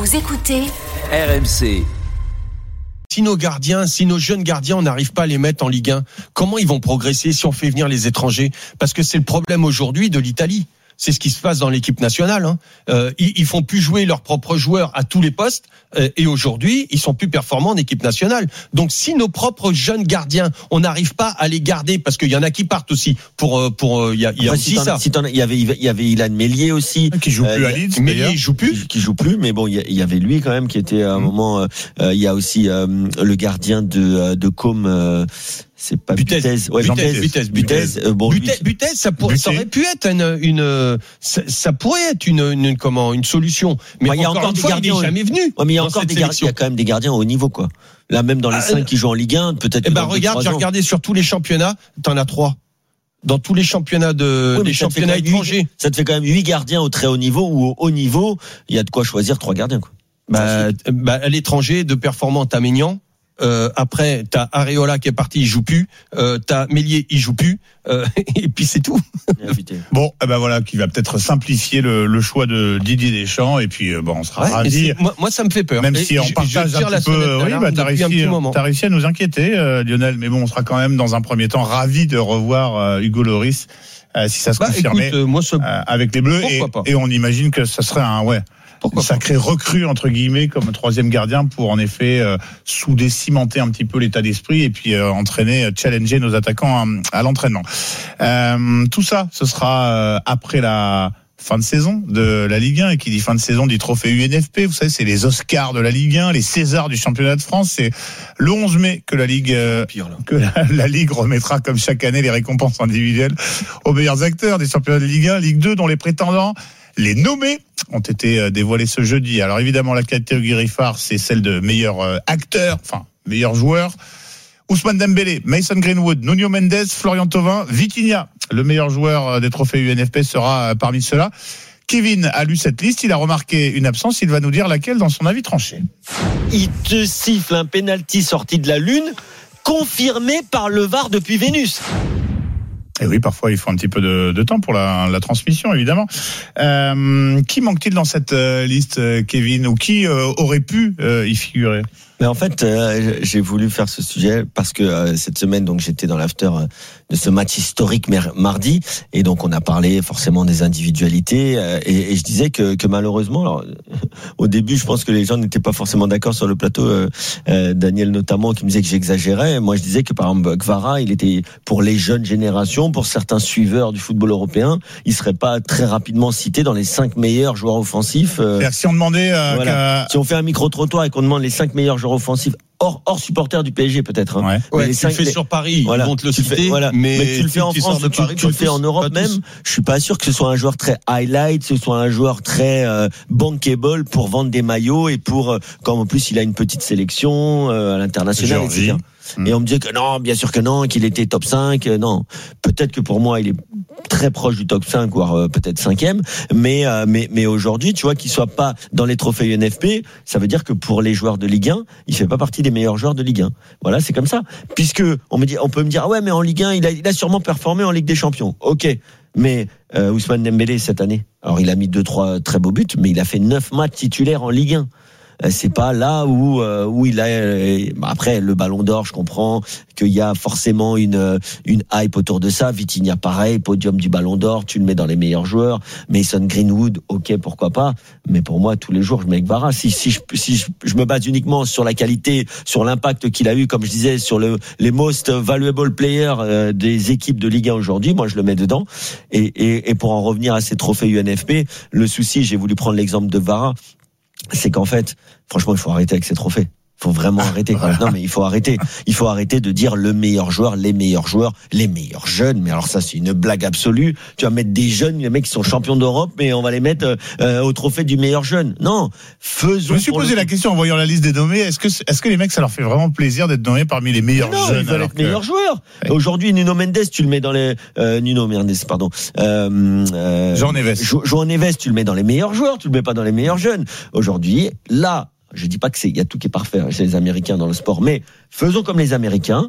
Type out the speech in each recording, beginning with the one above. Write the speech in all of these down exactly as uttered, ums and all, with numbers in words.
Vous écoutez R M C. Si nos gardiens, si nos jeunes gardiens, on n'arrive pas à les mettre en Ligue un, comment ils vont progresser si on fait venir les étrangers ? Parce que c'est le problème aujourd'hui de l'Italie. C'est ce qui se passe dans l'équipe nationale. Hein. Euh, ils, ils font plus jouer leurs propres joueurs à tous les postes. Euh, et aujourd'hui, ils sont plus performants en équipe nationale. Donc, si nos propres jeunes gardiens, on n'arrive pas à les garder, parce qu'il y en a qui partent aussi. Pour, pour, il y a, il y a Après, aussi si ça. Si il y avait, il y avait Ilan Meslier aussi, qui joue plus euh, à Leeds. Meslier, il joue plus. Qui, qui joue plus, mais bon, il y, y avait lui quand même qui était à un mmh. moment. Euh, il y a aussi euh, le gardien de de Com. Euh, C'est pas Butez, ouais, Butez, Butez, Butez. Euh, bon, Butez, Butez, ça, pour, ça aurait pu être une, une ça, ça pourrait être une, une, comment, une solution. Mais ouais, il y a encore, encore une des fois, gardiens. Il n'est jamais venu. Ouais, mais il y a encore des gardiens. Il y a quand même des gardiens au niveau, quoi. Là, même dans les ah, cinq qui jouent en Ligue un, peut-être. Eh ben, regarde, j'ai regardé sur tous les championnats, t'en as trois. Dans tous les championnats de, oui, des championnats étrangers. Ça te fait quand même huit gardiens au très haut niveau ou au haut niveau. Il y a de quoi choisir trois gardiens, quoi. Bah, bah, à l'étranger, de performants, t'as Maignan. Euh, après, t'as Areola qui est parti, il joue plus. Euh, t'as Meslier, il joue plus. Euh, et puis c'est tout. Bon, eh ben voilà, qui va peut-être simplifier le, le choix de Didier Deschamps. Et puis bon, on sera ouais, ravis. Moi, moi, ça me fait peur. Même et si on partage un petit peu, oui, bah t'as réussi, t'as réussi à nous inquiéter, euh, Lionel. Mais bon, on sera quand même dans un premier temps ravis de revoir euh, Hugo Lloris euh, si ça se bah, confirmait écoute, euh, moi, ce... euh, avec les Bleus. Et, et on imagine que ça serait un ouais. Pourquoi sacré recrue entre guillemets comme troisième gardien pour en effet euh, souder, cimenter un petit peu l'état d'esprit et puis euh, entraîner, challenger nos attaquants à, à l'entraînement. Euh, tout ça, ce sera euh, après la fin de saison de la Ligue un, et qui dit fin de saison dit trophée U N F P. Vous savez, c'est les Oscars de la Ligue un, les Césars du championnat de France. C'est le onze mai que la Ligue euh, pire, que la, la Ligue remettra comme chaque année les récompenses individuelles aux meilleurs acteurs des championnats de Ligue un, Ligue deux, dont les prétendants, les nommés, ont été dévoilés ce jeudi. Alors évidemment, la catégorie phare, c'est celle de meilleur acteur, enfin meilleur joueur. Ousmane Dembélé, Mason Greenwood, Nuno Mendes, Florian Thauvin, Vitinha. Le meilleur joueur des trophées U N F P sera parmi ceux-là. Kevin a lu cette liste, il a remarqué une absence, il va nous dire laquelle dans son avis tranché. Il te siffle un penalty sorti de la Lune, confirmé par le V A R depuis Vénus. Et oui, parfois il faut un petit peu de, de temps pour la, la transmission, évidemment. Euh, qui manque-t-il dans cette euh, liste, Kevin, ou qui euh, aurait pu euh, y figurer ? Mais en fait, euh, j'ai voulu faire ce sujet parce que euh, cette semaine, donc j'étais dans l'after euh, de ce match historique mardi, et donc on a parlé forcément des individualités, euh, et, et je disais que, que malheureusement, alors, au début, je pense que les gens n'étaient pas forcément d'accord sur le plateau. Euh, euh, Daniel notamment, qui me disait que j'exagérais. Moi, je disais que par exemple, Kvara, il était pour les jeunes générations, pour certains suiveurs du football européen, il serait pas très rapidement cité dans les cinq meilleurs joueurs offensifs. Euh, si on demandait, euh, voilà. si on fait un micro trottoir et qu'on demande les cinq meilleurs joueurs offensif hors hors supporter du P S G peut-être. Hein. Ouais. Mais ouais, les tu cinq, le fais les... sur Paris, voilà. ils vont te le tu citer. Fais, voilà. mais, mais tu le fais en France, tu, Paris, tu le fais tous, en Europe même. Je suis pas sûr que ce soit un joueur très highlight, ce soit un joueur très euh, bankable pour vendre des maillots et pour, euh, comme en plus il a une petite sélection euh, à l'international, et cetera. Mmh. Et on me disait que non, bien sûr que non, qu'il était top cinq. Euh, non, peut-être que pour moi il est très proche du top cinq, voire euh, peut-être cinquième. Mais euh, mais mais aujourd'hui, tu vois, qu'il soit pas dans les trophées U N F P, ça veut dire que pour les joueurs de Ligue un, il fait pas partie des meilleurs joueurs de Ligue un. Voilà, c'est comme ça. Puisque on me dit, on peut me dire ah ouais, mais en Ligue un, il a il a sûrement performé en Ligue des Champions. Ok, mais euh, Ousmane Dembélé cette année, alors il a mis deux trois très beaux buts, mais il a fait neuf matchs titulaires en Ligue un. C'est pas là où euh, où il a euh, après le Ballon d'Or, je comprends qu'il y a forcément une une hype autour de ça. Vitinha pareil, podium du Ballon d'Or, tu le mets dans les meilleurs joueurs. Mason Greenwood, ok, pourquoi pas, mais pour moi tous les jours je mets Kvara. Si si je si je, je me base uniquement sur la qualité, sur l'impact qu'il a eu, comme je disais, sur le les most valuable players euh, des équipes de Ligue un aujourd'hui, moi je le mets dedans. Et et et pour en revenir à ces trophées U N F P, le souci, j'ai voulu prendre l'exemple de Kvara, c'est qu'en fait, franchement, il faut arrêter avec ces trophées. Il faut vraiment arrêter. Quoi. Non, mais il faut arrêter. Il faut arrêter de dire le meilleur joueur, les meilleurs joueurs, les meilleurs jeunes. Mais alors ça, c'est une blague absolue. Tu vas mettre des jeunes, les mecs qui sont champions d'Europe, mais on va les mettre euh, au trophée du meilleur jeune. Non, faisons. Je me suis posé le... la question en voyant la liste des nommés. Est-ce que est-ce que les mecs, ça leur fait vraiment plaisir d'être nommés parmi les meilleurs non, jeunes? Ils veulent être que... meilleurs joueurs. Ouais. Aujourd'hui, Nuno Mendes, tu le mets dans les euh, Nuno Mendes, pardon. Euh, euh, João Neves. Jo- João Neves, tu le mets dans les meilleurs joueurs. Tu le mets pas dans les meilleurs jeunes. Aujourd'hui, là. Je dis pas que c'est, il y a tout qui est parfait chez les Américains dans le sport, mais faisons comme les Américains.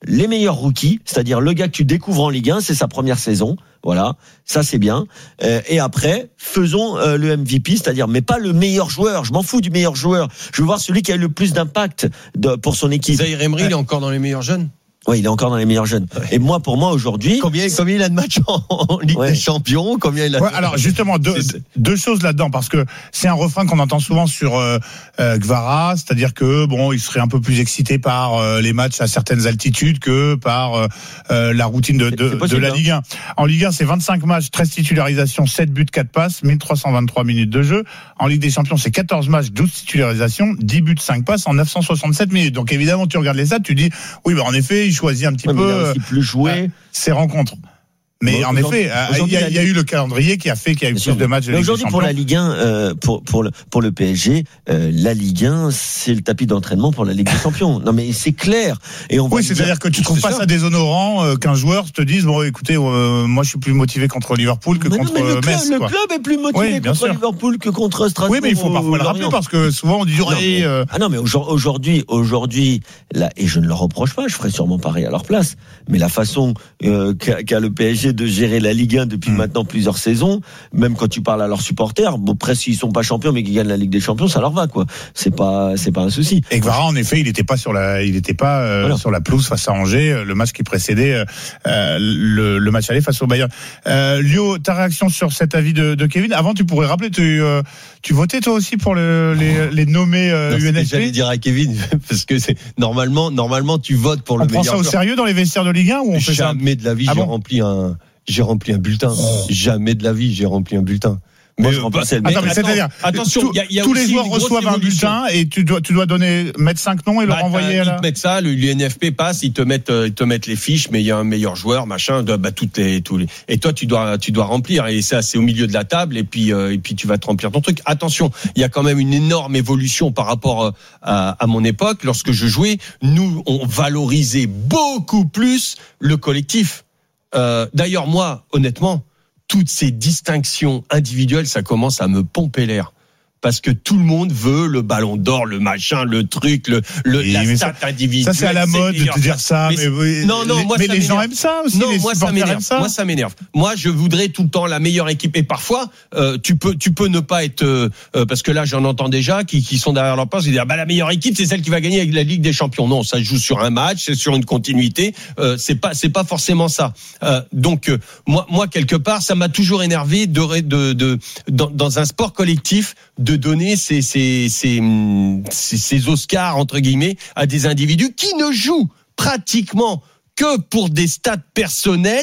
les meilleurs rookies, c'est-à-dire le gars que tu découvres en Ligue un, c'est sa première saison. Voilà, ça c'est bien. Euh, et après, faisons euh, le M V P, c'est-à-dire, mais pas le meilleur joueur. Je m'en fous du meilleur joueur. Je veux voir celui qui a eu le plus d'impact de, pour son équipe. Zahir Emery, euh, il est encore dans les meilleurs jeunes. Oui, il est encore dans les meilleurs jeunes. Et moi, pour moi, aujourd'hui. Combien, combien il a de matchs en, en Ligue ouais. des Champions? Combien il a ouais, alors, justement, deux, deux choses là-dedans, parce que c'est un refrain qu'on entend souvent sur euh, euh, Gvara, c'est-à-dire que, bon, il serait un peu plus excité par euh, les matchs à certaines altitudes que par euh, la routine de, de, possible, de la Ligue un. En Ligue un, c'est vingt-cinq matchs, treize titularisations, sept buts, quatre passes, mille trois cent vingt-trois minutes de jeu. En Ligue des Champions, c'est quatorze matchs, douze titularisations, dix buts, cinq passes en neuf cent soixante-sept minutes. Donc, évidemment, tu regardes les stats, tu dis, oui, bah, en effet, il choisit un petit ouais, peu il a aussi plus joué ces rencontres. Mais bon, en effet, il y, a, il y a eu le calendrier qui a fait qu'il y a eu plus de matchs de Ligue des Champions. Aujourd'hui, pour la Ligue un, euh, pour pour le pour le P S G, euh, la Ligue un, c'est le tapis d'entraînement pour la Ligue des Champions. Non, mais c'est clair. Et on oui, c'est-à-dire que tu trouves pas ça, ça déshonorant euh, qu'un joueur te dise bon, écoutez, euh, moi, je suis plus motivé contre Liverpool que mais contre non, mais le club, Metz. Le quoi. club est plus motivé oui, contre sûr. Liverpool que contre Strasbourg. Oui, mais il faut parfois le rappeler parce que souvent on dit non, mais, euh... ah non, mais aujourd'hui, aujourd'hui, là, et je ne leur reproche pas, je ferai sûrement pareil à leur place. Mais la façon euh, qu'a, qu'a le P S G de gérer la Ligue depuis mmh. maintenant plusieurs saisons, même quand tu parles à leurs supporters, bon, presque s'ils sont pas champions mais qu'ils gagnent la Ligue des Champions, ça leur va quoi. C'est pas c'est pas un souci. Et Gvara en effet, il n'était pas sur la il était pas euh, voilà. sur la pelouse face à Angers, le match qui précédait euh, le, le match aller face au Bayern. Euh, Lio, ta réaction sur cet avis de, de Kevin? Avant, tu pourrais rappeler, tu euh, tu votais toi aussi pour le, les les nommés euh, non, U N F P? J'allais dire à Kevin parce que c'est normalement normalement tu votes pour le on meilleur. On prend ça au joueur. Sérieux dans les vestiaires de Ligue un ou on fait ça? Jamais de la vie, ah j'ai bon rempli un J'ai rempli un bulletin. Oh. Jamais de la vie, j'ai rempli un bulletin. Mais, Moi, bah, attends, mais attends, c'est-à-dire, attention, tout, y a, y a tous les joueurs reçoivent un bulletin et tu dois, tu dois donner, mettre cinq noms et bah, le renvoyer à la... Ils te mettent ça, le l'U N F P passe, ils te mettent, ils te mettent les fiches, mais il y a un meilleur joueur, machin, bah, toutes les, tous les, et toi, tu dois, tu dois remplir, et ça, c'est au milieu de la table, et puis, euh, et puis tu vas te remplir ton truc. Attention, il y a quand même une énorme évolution par rapport à, à mon époque. Lorsque je jouais, nous, on valorisait beaucoup plus le collectif. Euh, d'ailleurs, moi, honnêtement, toutes ces distinctions individuelles, ça commence à me pomper l'air. Parce que tout le monde veut le ballon d'or, le machin, le truc, le, le la stat individuelle. Ça, c'est à la mode de te dire ça. Mais, mais, non, non, moi, mais ça les m'énerve. gens aiment ça aussi. Non, les moi, ça m'énerve. Ça. Moi, ça m'énerve. Moi, je voudrais tout le temps la meilleure équipe. Et parfois, euh, tu peux, tu peux ne pas être, euh, parce que là, j'en entends déjà qui, qui sont derrière leur poste et dire, bah, la meilleure équipe, c'est celle qui va gagner avec la Ligue des Champions. Non, ça se joue sur un match, c'est sur une continuité. Euh, c'est pas, c'est pas forcément ça. Euh, donc, euh, moi, moi, quelque part, ça m'a toujours énervé de, de, de, dans, dans un sport collectif, de donner ces, ces, ces, ces, ces Oscars, entre guillemets, à des individus qui ne jouent pratiquement que pour des stats personnels.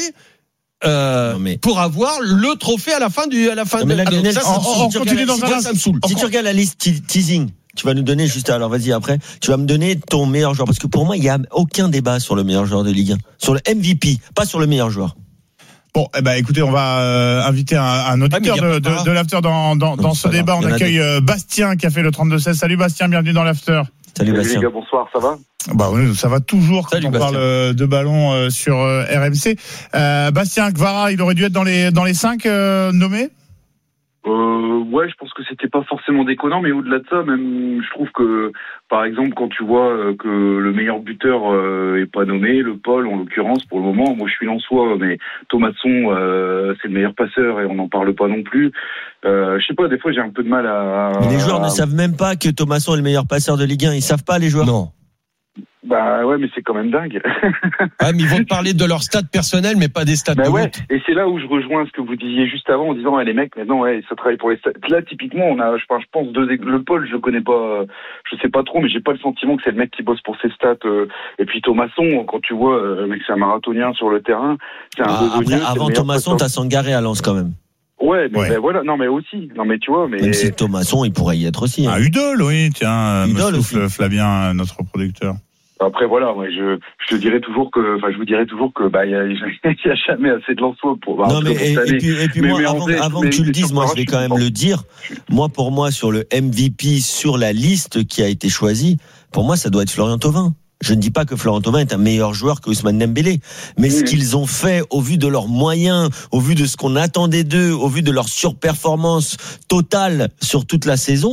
Euh, mais... pour avoir le trophée à la fin du à la fin non, de la Lionel, ça, ça, on, on continue dans un ça me saoule. Si tu regardes la liste teasing, tu vas nous donner juste alors vas-y après, tu vas me donner ton meilleur joueur parce que pour moi il y a aucun débat sur le meilleur joueur de Ligue un, sur le M V P, pas sur le meilleur joueur. Bon, eh ben, écoutez, on va euh, inviter un, un auditeur ah, de, de, de l'after dans, dans, dans ce débat. On accueille euh, Bastien qui a fait le trente-deux seize. Salut Bastien, bienvenue dans l'after. Salut Bastien. Les gars, bonsoir, ça va? Bah oui, ça va toujours quand Salut, on Bastien. parle de ballon euh, sur euh, R M C. Euh, Bastien, Gvara, il aurait dû être dans les dans les cinq euh, nommés. Euh, ouais, je pense que c'était pas forcément déconnant, mais au-delà de ça, même, je trouve que, par exemple, quand tu vois que le meilleur buteur euh, est pas nommé, le Paul, en l'occurrence, pour le moment, moi je suis Lensois, mais Thomasson, euh, c'est le meilleur passeur et on n'en parle pas non plus. Euh, je sais pas, des fois j'ai un peu de mal à... Mais les joueurs à... ne savent même pas que Thomasson est le meilleur passeur de Ligue un, ils savent pas les joueurs. Non. Bah ouais, mais c'est quand même dingue. Ouais, mais ils vont te parler de leurs stats personnels, mais pas des stats bah de ouais. route. Et c'est là où je rejoins ce que vous disiez juste avant en disant ouais, les mecs maintenant ouais, ça travaille pour les stats. Là typiquement, on a je pense, je pense deux le Paul, je connais pas je sais pas trop mais j'ai pas le sentiment que c'est le mec qui bosse pour ses stats euh, et puis Thomasson quand tu vois euh, mec c'est un marathonien sur le terrain, c'est un ah, après, avant Thomasson, t'as Sangaré à Lens quand même. Ouais, mais ouais. Ben voilà, non mais aussi, non mais tu vois, mais même si Thomasson, il pourrait y être aussi. Hein. Ah, Udol, oui, tiens, Udol aussi. Flavien, notre producteur. Après voilà, moi je je te dirais toujours que, enfin je vous dirais toujours que bah il y a, y a jamais assez de Lensois pour. Bah, non mais et, et puis et puis mais, moi mais avant, avant que tu le dises, moi je vais quand même le dire. Moi pour moi sur le M V P sur la liste qui a été choisie, pour moi ça doit être Florian Thauvin. Je ne dis pas que Florent Thauvin est un meilleur joueur que Ousmane Dembélé, mais mmh. ce qu'ils ont fait au vu de leurs moyens, au vu de ce qu'on attendait d'eux, au vu de leur surperformance totale sur toute la saison,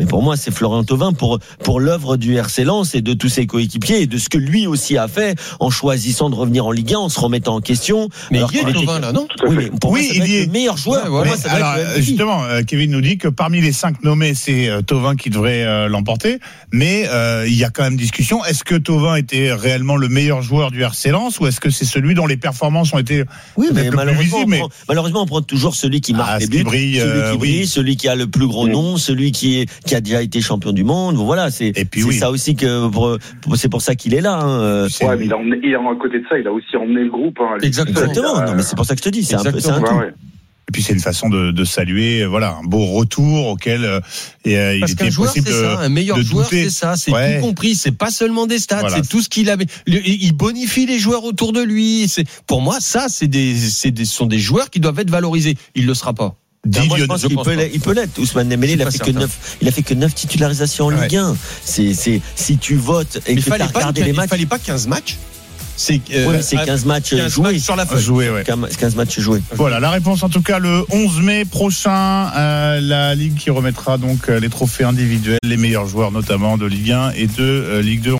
Mais pour moi, c'est Florian Thauvin pour pour l'œuvre du R C Lens et de tous ses coéquipiers et de ce que lui aussi a fait en choisissant de revenir en Ligue un, en se remettant en question. Mais il y est Thauvin là, non? Oui, mais pour oui, moi, il est le meilleur joueur. Ouais, voilà. Moi, ça alors, justement, Kevin nous dit que parmi les cinq nommés, c'est Thauvin qui devrait euh, l'emporter. Mais euh, il y a quand même discussion. Est-ce que Thauvin était réellement le meilleur joueur du R C Lens ou est-ce que c'est celui dont les performances ont été oui, mais le malheureusement, plus visibles, on mais... prend, malheureusement, on prend toujours celui qui marque ah, les buts, brille, celui euh, qui brille, oui. celui qui a le plus gros nom, celui qui est qui a déjà été champion du monde. Voilà, c'est c'est oui. ça aussi que pour, pour, c'est pour ça qu'il est là. Hein. Ouais, mais il a emmené, et à côté de ça, il a aussi emmené le groupe. Hein, Exactement. Exactement. A... Non, mais c'est pour ça que je te dis, c'est Exactement. un peu, c'est un ouais, tout. Ouais. Et puis c'est une façon de, de saluer, voilà, un beau retour auquel euh, et, euh, il était joueur, possible c'est de, ça, un meilleur de joueur, douter. c'est ça, c'est ouais. tout compris. C'est pas seulement des stats, voilà. c'est tout ce qu'il avait. Il bonifie les joueurs autour de lui. C'est pour moi, ça, c'est des, c'est des, sont des joueurs qui doivent être valorisés. Il le sera pas. Ben moi, je pense je qu'il pense peut, il peut l'être. Ousmane Dembélé, il a fait certain. que neuf, il a fait que neuf titularisations en ouais. Ligue un. C'est, c'est, si tu votes et mais que tu as regardé les matchs. Il fallait pas quinze matchs. C'est, euh, ouais, c'est quinze matchs quinze joués. Matchs sur la feuille. Joué, ouais. quinze matchs joués. Voilà, la réponse en tout cas le onze mai prochain, euh, la Ligue qui remettra donc les trophées individuels, les meilleurs joueurs notamment de Ligue un et de euh, Ligue deux.